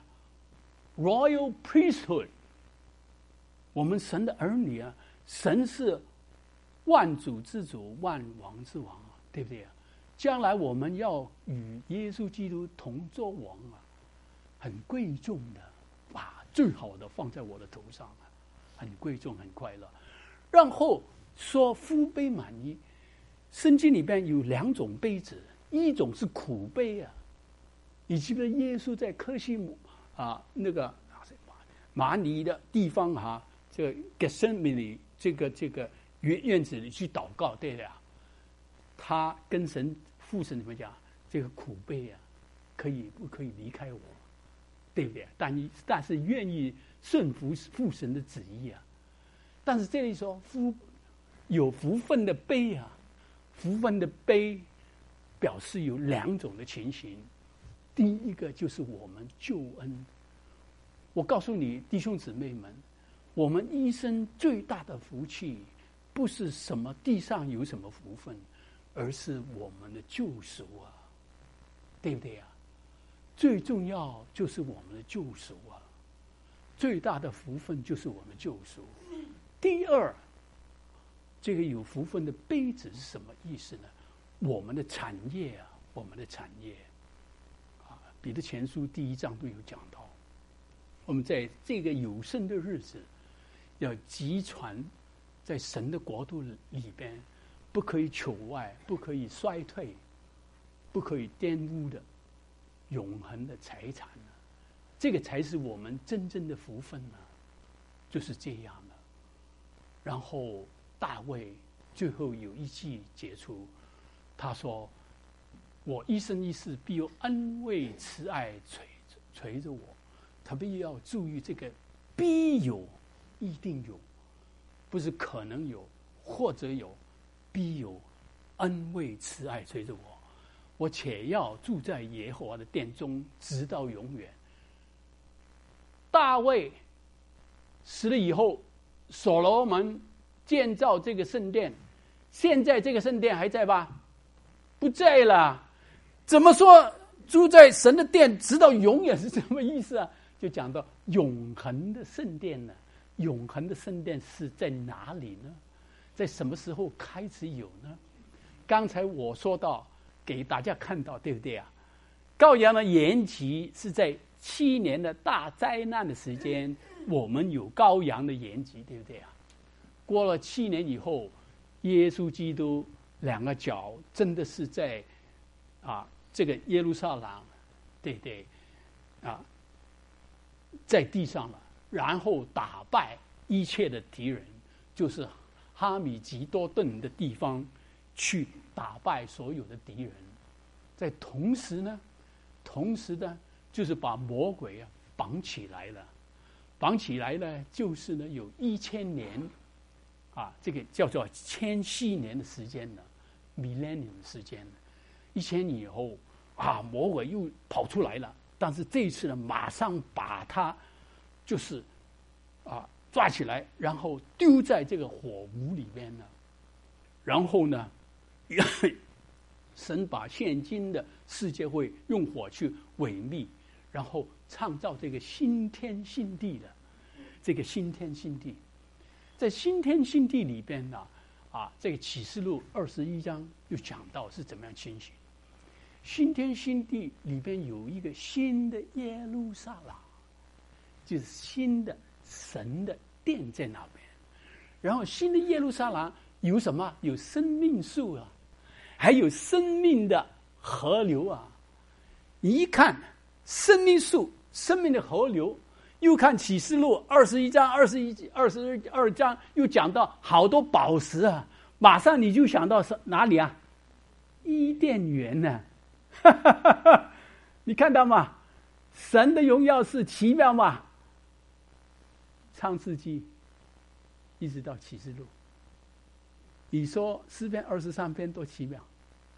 ？Royal priesthood。我们神的儿女啊，神是万主之主、万王之王啊，对不对啊？将来我们要与耶稣基督同作王啊，很贵重的，把最好的放在我的头上啊，很贵重，很快乐。然后说福杯满溢，圣经里边有2种杯子，一种是苦杯啊，你记不记得耶稣在客西姆啊那个马尼的地方啊？这个给生命里这个院子里去祷告，对的呀。他跟父神怎么讲？这个苦杯啊，可以不可以离开我？对不对？但是愿意顺服父神的旨意啊。但是这里说有福分的杯啊，福分的杯表示有2种的情形。第一个就是我们救恩。我告诉你，弟兄姊妹们。我们一生最大的福气，不是什么地上有什么福分，而是我们的救赎啊，对不对啊？最重要就是我们的救赎啊，最大的福分就是我们救赎。第2，这个有福分的杯子是什么意思呢？我们的产业啊，我们的产业啊，彼得前书第1章都有讲到，我们在这个有生的日子。要集传在神的国度里边，不可以朽坏，不可以衰退，不可以玷污的永恒的财产呢，这个才是我们真正的福分呢，就是这样的。然后大卫最后有一句结出，他说：“我一生一世必有恩惠慈爱垂着我。”特别要注意这个必有。一定有，不是可能有，或者有，必有恩惠慈爱随着我。我且要住在耶和华的殿中，直到永远。大卫死了以后，所罗门建造这个圣殿，现在这个圣殿还在吧？不在了。怎么说住在神的殿直到永远是什么意思啊？就讲到永恒的圣殿呢。永恒的圣殿是在哪里呢？在什么时候开始有呢？刚才我说到，给大家看到，对不对啊？羔羊的延期是在7年的大灾难的时间，我们有羔羊的延期，对不对啊？过了7年以后，耶稣基督2个脚真的是在这个耶路撒冷，对不对啊？在地上了。然后打败一切的敌人，就是哈米吉多顿的地方，去打败所有的敌人。在同时呢，就是把魔鬼绑起来了。绑起来呢，就是呢有1000年，这个叫做1000年的时间了 ，millennium 时间。1000年以后，魔鬼又跑出来了，但是这一次呢，马上把他。就是抓起来，然后丢在这个火炉里边呢。然后呢，神把现今的世界会用火去毁灭，然后创造这个新天新地的这个新天新地。在新天新地里边呢，这个启示录21章又讲到是怎么样情形。新天新地里边有一个新的耶路撒冷。就是新的神的殿在那边，然后新的耶路撒冷有什么？有生命树啊，还有生命的河流啊。你一看生命树、生命的河流，又看启示录21章、22章，又讲到好多宝石啊，马上你就想到是哪里啊？伊甸园呢？ 你看到吗？神的荣耀是奇妙吗？创世纪一直到启示录，你说诗篇23篇多奇妙？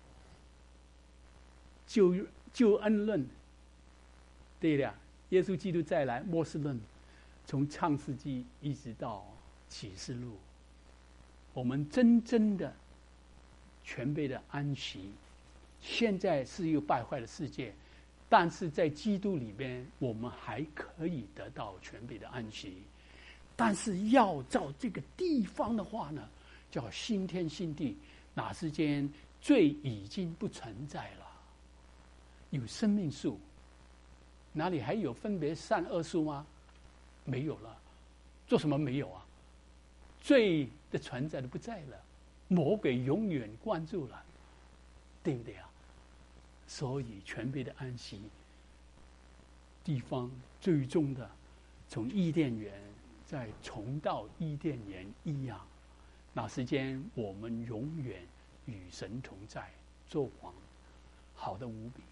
救恩论，对了，耶稣基督再来，末世论，从创世纪一直到启示录，我们真正的全备的安息。现在是一个败坏的世界，但是在基督里边，我们还可以得到全备的安息。但是要照这个地方的话呢，叫新天新地，哪时间罪已经不存在了，有生命树，哪里还有分别善恶树吗？没有了。做什么没有啊？罪的存在都不在了，魔鬼永远关注了，对不对啊？所以全备的安息地方，最终的从伊甸园再重到伊甸园一样，那时间我们永远与神同在，做王，好的无比。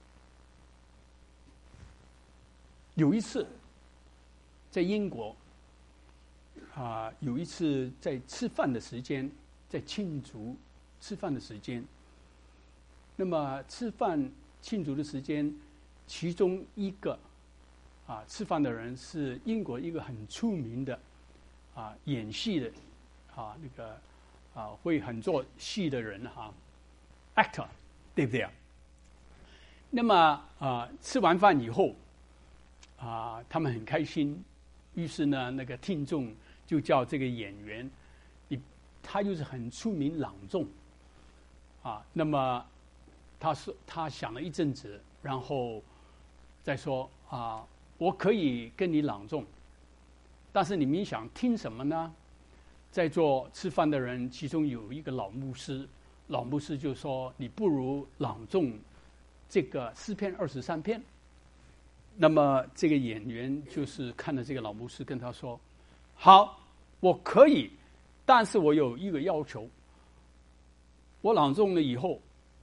有一次在英国有一次在吃饭的时间，在庆祝吃饭的时间，那么吃饭庆祝的时间，其中一个吃饭的人是英国一个很出名的演戏的那个会很做戏的人actor， 对不对啊？那么吃完饭以后他们很开心，于是呢那个听众就叫这个演员，他就是很出名朗诵那么他想了一阵子，然后再说我可以跟你朗诵，但是你们想听什么呢？在座吃饭的人其中有一个老牧师就说，你不如朗诵这个诗篇23篇。那么这个演员就是看了这个老牧师，跟他说，好，我可以，但是我有一个要求，我朗诵了以后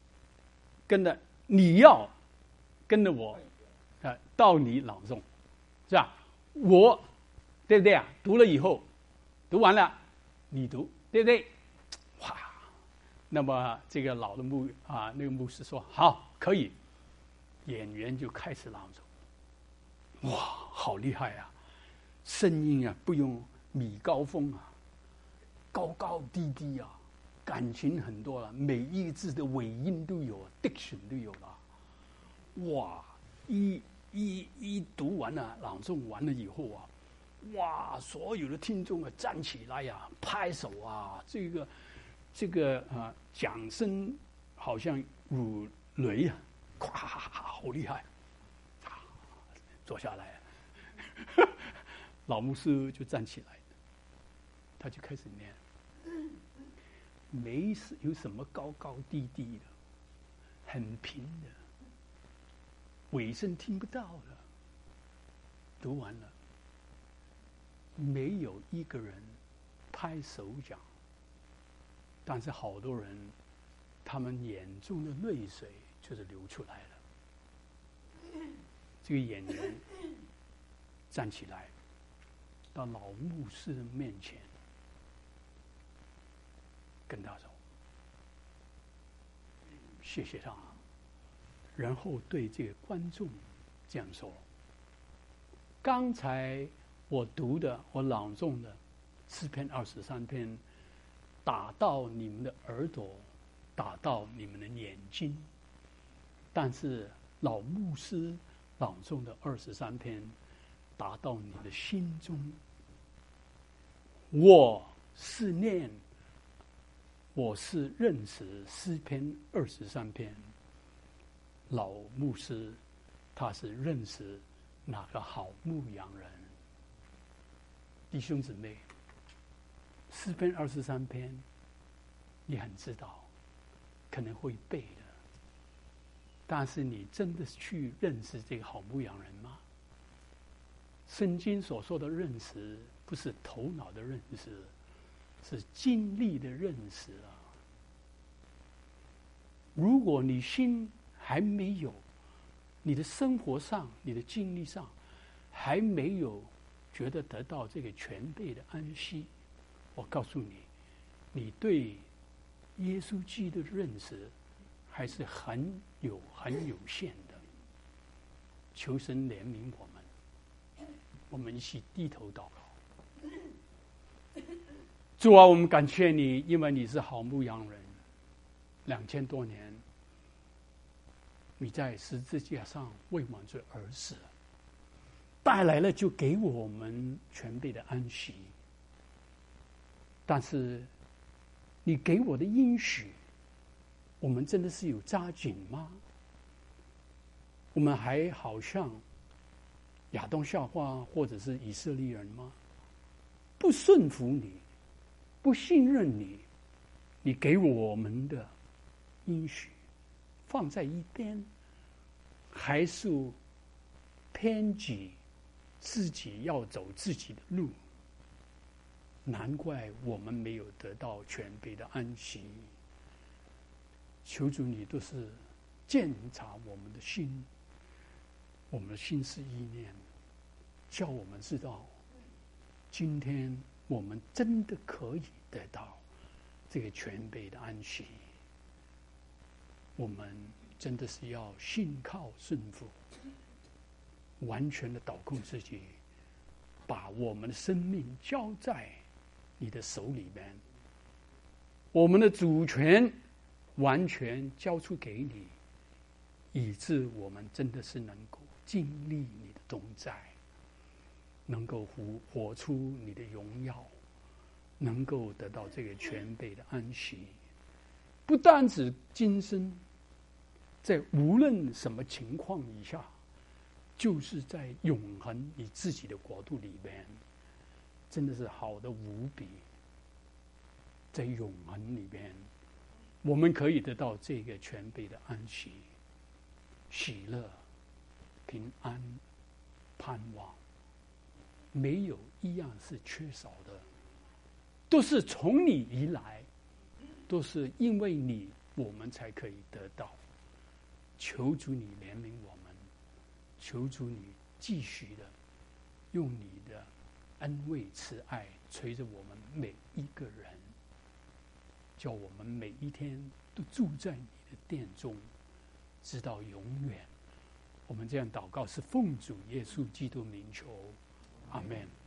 你要跟着我到你朗诵，是吧？我对不对啊？读了以后，读完了你读，对不对？哇！那么这个老的那个牧师说好，可以。演员就开始朗诵，哇，好厉害啊！声音不用米高峰高高低低感情很多了，每一个字的尾音都有 ，diction 都有了。哇！一读完了，朗诵完了以后哇！所有的听众站起来拍手这个掌声好像如雷咵，好厉害！坐下来，老牧师就站起来，他就开始念，没有什么高高低低的，很平的，尾声听不到的。读完了，没有一个人拍手掌，但是好多人，他们眼中的泪水就是流出来了。这个演员站起来，到老牧师的面前，跟他说：“谢谢他。”然后对这个观众这样说：“刚才我读的、我朗诵的诗篇23篇，打到你们的耳朵，打到你们的眼睛，但是老牧师朗诵的23篇，打到你的心中。我是认识诗篇23篇，老牧师他是认识哪个好牧羊人。弟兄姊妹，诗篇23篇你很知道，可能会背的，但是你真的去认识这个好牧羊人吗？圣经所说的认识，不是头脑的认识，是经历的认识啊。如果你心还没有你的生活上、你的经历上还没有觉得得到这个全备的安息，我告诉你，你对耶稣基督的认识还是很有限的。求神怜悯我们，我们一起低头祷告。主啊，我们感谢你，因为你是好牧羊人，2000多年，你在十字架上为我们罪而死，带来了就给我们全备的安息。但是你给我的应许，我们真的是有扎紧吗？我们还好像亚当夏娃或者是以色列人吗？不顺服你，不信任你，你给我们的应许放在一边，还是偏激自己要走自己的路？难怪我们没有得到全备的安息。求主你都是鉴察我们的心，我们的心思意念，叫我们知道，今天我们真的可以得到这个全备的安息。我们真的是要信靠顺服，完全的倒空自己，把我们的生命交在你的手里面，我们的主权完全交出给你，以致我们真的是能够经历你的同在，能够活出你的荣耀，能够得到这个全备的安息。不单指今生，在无论什么情况以下，就是在永恒你自己的国度里面，真的是好的无比。在永恒里面，我们可以得到这个全备的安息、喜乐、平安、盼望，没有一样是缺少的，都是从你而来，都是因为你，我们才可以得到。求主你怜悯我们，求主你继续的用你的恩惠慈爱垂着我们每一个人，叫我们每一天都住在你的殿中，直到永远。我们这样祷告是奉主耶稣基督名求，阿们。